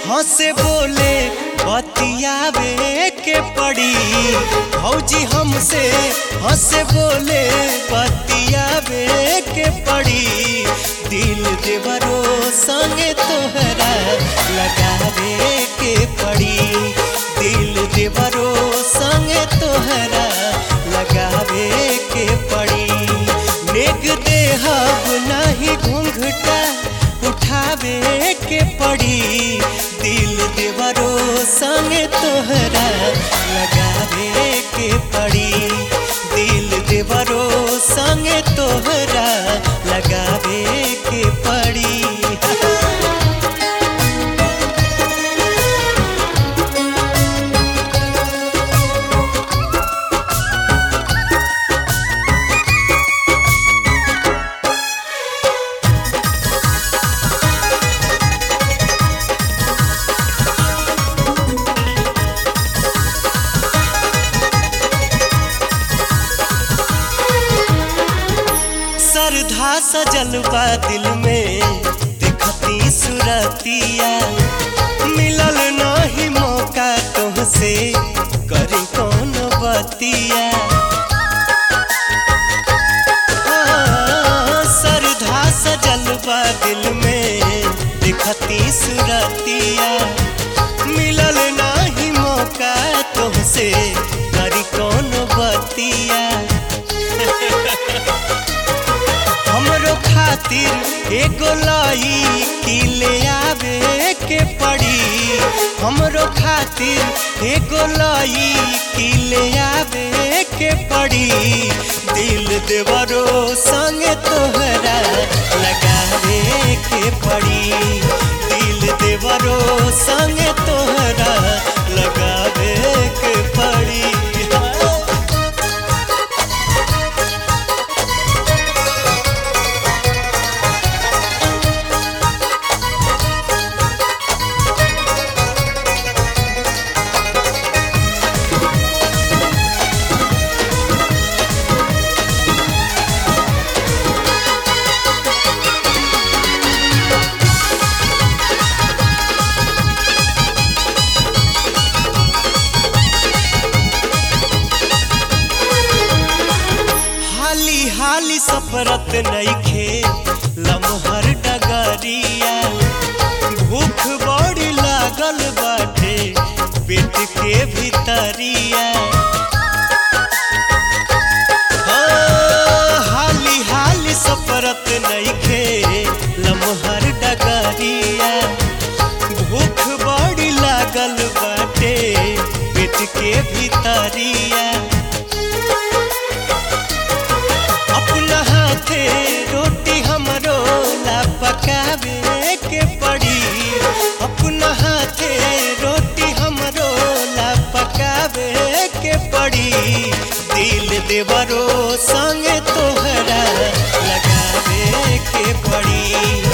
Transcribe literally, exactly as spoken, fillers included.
हंसे बोले बतियावे के पड़ी। भौजी हमसे हंसे बोले बतियावे के पड़ी। दिल देवरो संगे तोहरा लगावे के पड़ी। दिल देवरो संगे तोहरा लगावे के पड़ी। नेग देहब नहीं घूंघटा उठावे के पड़ी। दिल देवरो संगे तोहरा लगावे के पड़ी। दिल देवरो संगे तोहरा लगावे के पड़ी। श्रद्धा सजल बा दिल में देखती सुरतिया। मिलल नहीं मौका तुमसे करी कौन बतिया। श्रद्धा सजल बा दिल में देखती सुरतिया। मिलल नहीं मौका तुमसे करी कौन बतिया। हमरो खातिर एगो लाई की ले आवे के पड़ी। हमरो खातिर एगो लाई की ले आवे के पड़ी। दिल देवरो संगे तोहरा लगावे के पड़ी। दिल देवरो संगे तोहरा लगावे के पड़ी। हाली सफरत नइखे लमहर डगरिया। भूख बड़ी लागल बाटे पेट के भीतरिया। हाँ, हाली हाली सफरत नइखे लमहर डगरिया। भूख बड़ी लागल बाटे पेट के भीतरिया। रोटी हमरो ला पकावे के पड़ी। अपना हाथे रोटी हमरो ला पकावे के पड़ी। दिल देवरो संगे तोहरा लगावे के पड़ी।